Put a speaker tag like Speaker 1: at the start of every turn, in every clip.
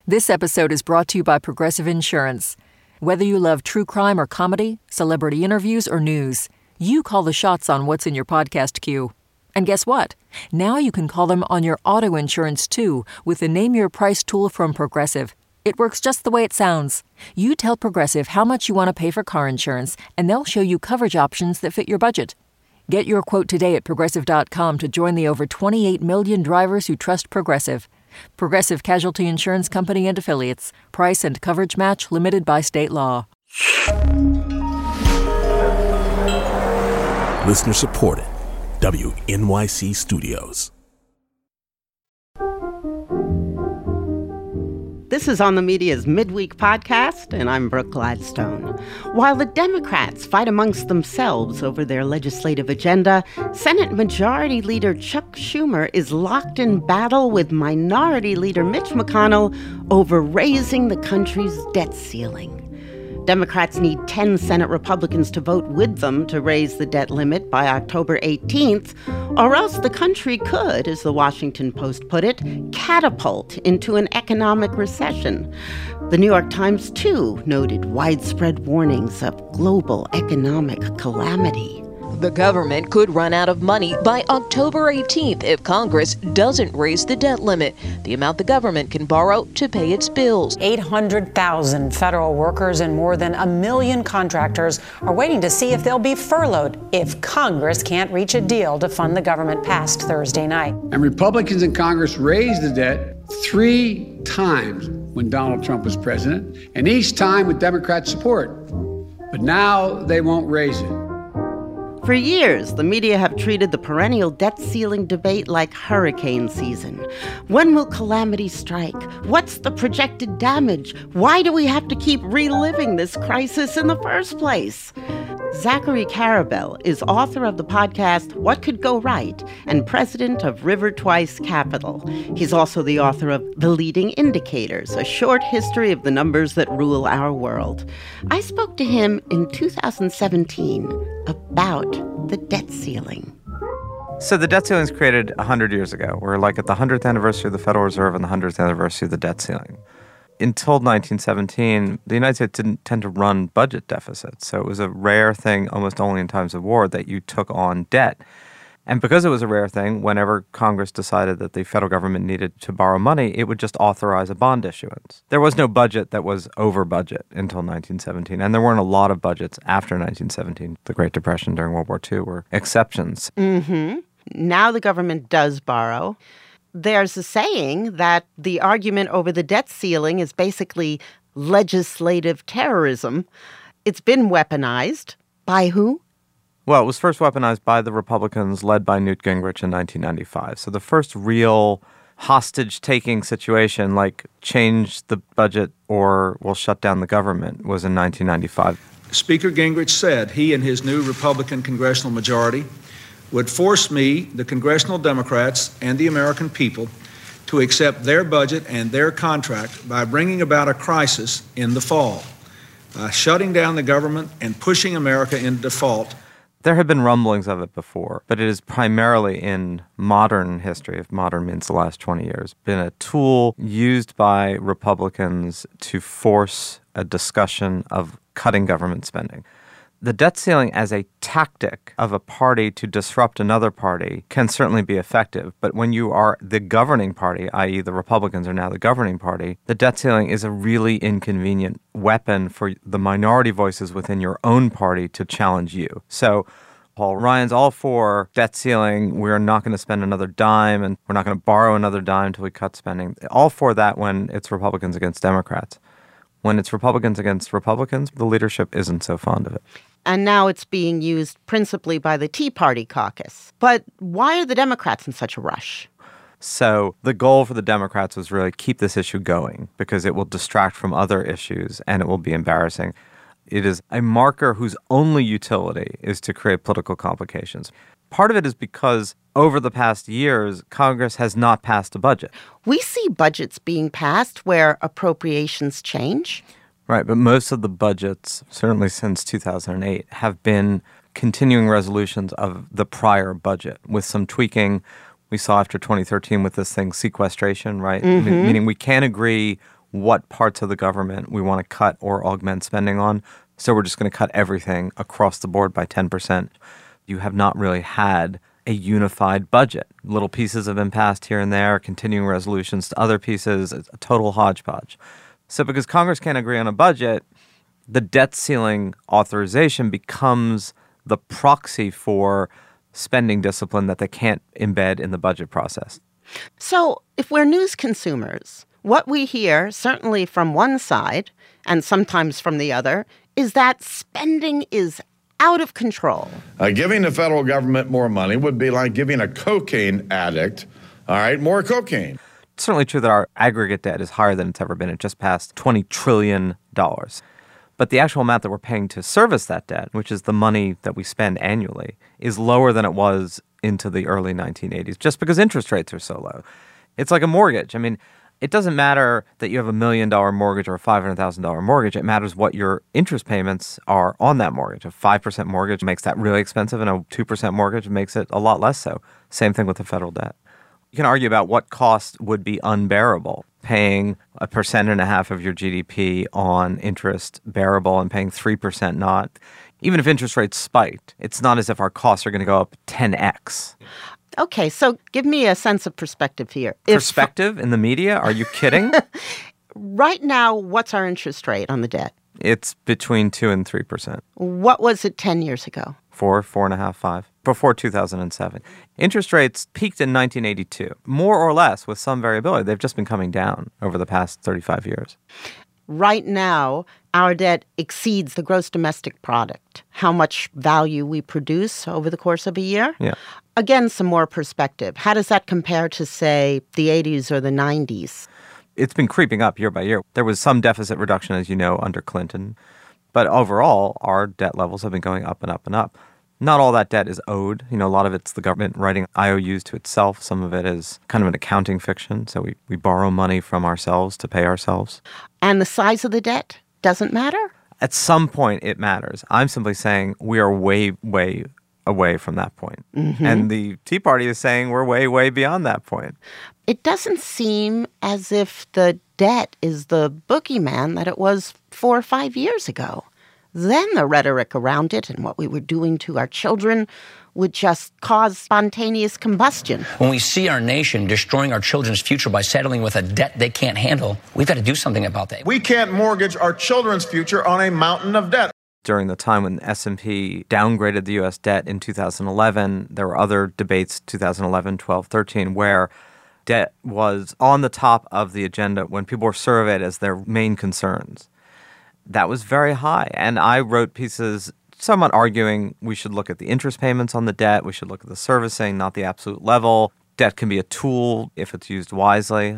Speaker 1: This episode is brought to you by Progressive Insurance. Whether you love true crime or comedy, celebrity interviews or news, you call the shots on what's in your podcast queue. And guess what? Now you can call them on your auto insurance too with the Name Your Price tool from Progressive. It works just the way it sounds. You tell Progressive how much you want to pay for car insurance, and they'll show you coverage options that fit your budget. Get your quote today at Progressive.com to join the over 28 million drivers who trust Progressive. Progressive Casualty Insurance Company and Affiliates. Price and coverage match limited by state law.
Speaker 2: Listener supported. WNYC Studios.
Speaker 3: This is On the Media's Midweek Podcast, and I'm Brooke Gladstone. While the Democrats fight amongst themselves over their legislative agenda, Senate Majority Leader Chuck Schumer is locked in battle with Minority Leader Mitch McConnell over raising the country's debt ceiling. Democrats need 10 Senate Republicans to vote with them to raise the debt limit by October 18th, or else the country could, as the Washington Post put it, catapult into an economic recession. The New York Times, too, noted widespread warnings of global economic calamity.
Speaker 4: The government could run out of money by October 18th if Congress doesn't raise the debt limit, the amount the government can borrow to pay its bills.
Speaker 5: 800,000 federal workers and more than 1 million contractors are waiting to see if they'll be furloughed if Congress can't reach a deal to fund the government past Thursday night.
Speaker 6: And Republicans in Congress raised the debt 3 times when Donald Trump was president, and each time with Democrat support. But now they won't raise it.
Speaker 3: For years, the media have treated the perennial debt ceiling debate like hurricane season. When will calamity strike? What's the projected damage? Why do we have to keep reliving this crisis in the first place? Zachary Karabell is author of the podcast What Could Go Right and president of River Twice Capital. He's also the author of The Leading Indicators, a short history of the numbers that rule our world. I spoke to him in 2017 about the debt ceiling.
Speaker 7: So the debt ceiling was created 100 years ago. We're like at the 100th anniversary of the Federal Reserve and the 100th anniversary of the debt ceiling. Until 1917, the United States didn't tend to run budget deficits. So it was a rare thing, almost only in times of war, that you took on debt. And because it was a rare thing, whenever Congress decided that the federal government needed to borrow money, it would just authorize a bond issuance. There was no budget that was over budget until 1917. And there weren't a lot of budgets after 1917. The Great Depression during World War II were exceptions.
Speaker 3: Now the government does borrow. There's a saying that the argument over the debt ceiling is basically legislative terrorism. It's been weaponized. By who?
Speaker 7: Well, it was first weaponized by the Republicans led by Newt Gingrich in 1995. So the first real hostage-taking situation, like change the budget or we'll shut down the government, was in 1995.
Speaker 8: Speaker Gingrich said he and his new Republican congressional majority would force me, the congressional Democrats, and the American people to accept their budget and their contract by bringing about a crisis in the fall, by shutting down the government and pushing America into default.
Speaker 7: There have been rumblings of it before, but it is primarily in modern history, if modern means the last 20 years, been a tool used by Republicans to force a discussion of cutting government spending. The debt ceiling as a tactic of a party to disrupt another party can certainly be effective. But when you are the governing party, i.e. the Republicans are now the governing party, the debt ceiling is a really inconvenient weapon for the minority voices within your own party to challenge you. So Paul Ryan's all for debt ceiling. We're not going to spend another dime and we're not going to borrow another dime until we cut spending. All for that when it's Republicans against Democrats. When it's Republicans against Republicans, the leadership isn't so fond of it.
Speaker 3: And now it's being used principally by the Tea Party caucus. But why are the Democrats in such a rush?
Speaker 7: So the goal for the Democrats was really keep this issue going because it will distract from other issues and it will be embarrassing. It is a marker whose only utility is to create political complications. Part of it is because over the past years, Congress has not passed a budget.
Speaker 3: We see budgets being passed where appropriations change.
Speaker 7: Right, but most of the budgets, certainly since 2008, have been continuing resolutions of the prior budget with some tweaking. We saw after 2013 with this thing, sequestration, right? Meaning we can't agree what parts of the government we want to cut or augment spending on. So we're just going to cut everything across the board by 10%. You have not really had a unified budget. Little pieces have been passed here and there, continuing resolutions to other pieces. It's a total hodgepodge. So because Congress can't agree on a budget, the debt ceiling authorization becomes the proxy for spending discipline that they can't embed in the budget process.
Speaker 3: So if we're news consumers, what we hear, certainly from one side and sometimes from the other, is that spending is out of control.
Speaker 9: Giving the federal government more money would be like giving a cocaine addict, more cocaine.
Speaker 7: It's certainly true that our aggregate debt is higher than it's ever been. It just passed $20 trillion. But the actual amount that we're paying to service that debt, which is the money that we spend annually, is lower than it was into the early 1980s, just because interest rates are so low. It's like a mortgage. I mean, it doesn't matter that you have $1 million mortgage or a $500,000 mortgage. It matters what your interest payments are on that mortgage. A 5% mortgage makes that really expensive, and a 2% mortgage makes it a lot less so. Same thing with the federal debt. You can argue about what cost would be unbearable. Paying 1.5% of your GDP on interest bearable and paying 3% not. Even if interest rates spiked, it's not as if our costs are going to go up 10x.
Speaker 3: Okay, so give me a sense of perspective here.
Speaker 7: Perspective in the media? Are you kidding?
Speaker 3: Right now, what's our interest rate on the debt?
Speaker 7: It's between 2 and 3%.
Speaker 3: What was it 10 years ago?
Speaker 7: 4, 4.5, 5. Before 2007. Interest rates peaked in 1982, more or less with some variability. They've just been coming down over the past 35 years.
Speaker 3: Right now, our debt exceeds the gross domestic product, how much value we produce over the course of a year.
Speaker 7: Yeah.
Speaker 3: Again, some more perspective. How does that compare to, say, the 80s or the 90s?
Speaker 7: It's been creeping up year by year. There was some deficit reduction, as you know, under Clinton. But overall, our debt levels have been going up and up and up. Not all that debt is owed. You know, a lot of it's the government writing IOUs to itself. Some of it is kind of an accounting fiction. So we borrow money from ourselves to pay ourselves.
Speaker 3: And the size of the debt doesn't matter?
Speaker 7: At some point, it matters. I'm simply saying we are way, way away from that point. Mm-hmm. And the Tea Party is saying we're way, way beyond that point.
Speaker 3: It doesn't seem as if the debt is the boogeyman that it was 4 or 5 years ago. Then the rhetoric around it and what we were doing to our children would just cause spontaneous combustion.
Speaker 10: When we see our nation destroying our children's future by settling with a debt they can't handle, we've got to do something about that.
Speaker 9: We can't mortgage our children's future on a mountain of debt.
Speaker 7: During the time when S&P downgraded the U.S. debt in 2011, there were other debates, 2011, 12, 13, where debt was on the top of the agenda when people were surveyed as their main concerns. That was very high. And I wrote pieces somewhat arguing we should look at the interest payments on the debt. We should look at the servicing, not the absolute level. Debt can be a tool if it's used wisely.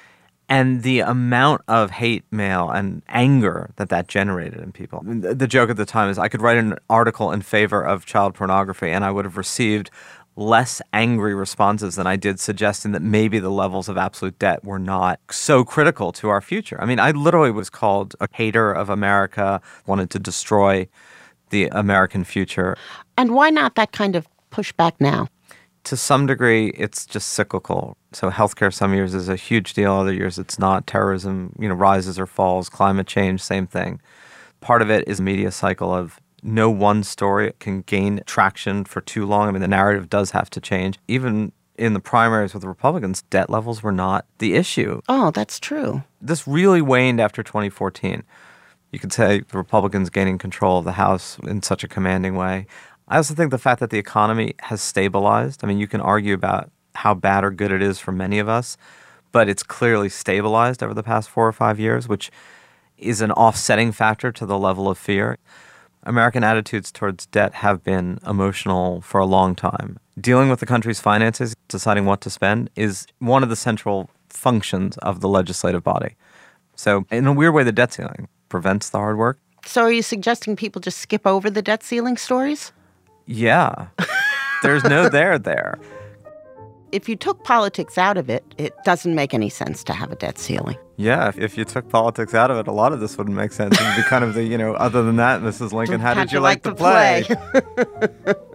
Speaker 7: And the amount of hate mail and anger that generated in people. The joke at the time is I could write an article in favor of child pornography and I would have received less angry responses than I did suggesting that maybe the levels of absolute debt were not so critical to our future. I mean, I literally was called a hater of America, wanted to destroy the American future.
Speaker 3: And why not that kind of pushback now?
Speaker 7: To some degree, it's just cyclical. So healthcare some years is a huge deal, other years it's not. Terrorism, rises or falls. Climate change, same thing. Part of it is a media cycle of no one story can gain traction for too long. I mean, the narrative does have to change. Even in the primaries with the Republicans, debt levels were not the issue.
Speaker 3: Oh, that's true.
Speaker 7: This really waned after 2014. You could say the Republicans gaining control of the House in such a commanding way. I also think the fact that the economy has stabilized. I mean, you can argue about how bad or good it is for many of us, but it's clearly stabilized over the past 4 or 5 years, which is an offsetting factor to the level of fear. American attitudes towards debt have been emotional for a long time. Dealing with the country's finances, deciding what to spend, is one of the central functions of the legislative body. So in a weird way, the debt ceiling prevents the hard work.
Speaker 3: So are you suggesting people just skip over the debt ceiling stories?
Speaker 7: Yeah. There's no there.
Speaker 3: If you took politics out of it, it doesn't make any sense to have a debt ceiling.
Speaker 7: Yeah, if you took politics out of it, a lot of this wouldn't make sense. It would be kind of the, other than that, Mrs. Lincoln, how did you like to play?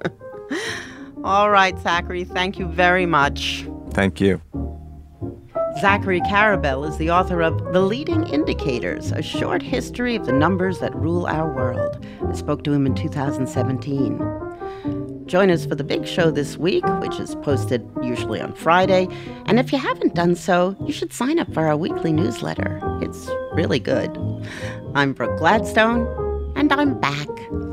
Speaker 3: All right, Zachary, thank you very much.
Speaker 7: Thank you.
Speaker 3: Zachary Karabell is the author of The Leading Indicators, a short history of the numbers that rule our world. I spoke to him in 2017. Join us for the big show this week, which is posted usually on Friday. And if you haven't done so, you should sign up for our weekly newsletter. It's really good. I'm Brooke Gladstone, and I'm back.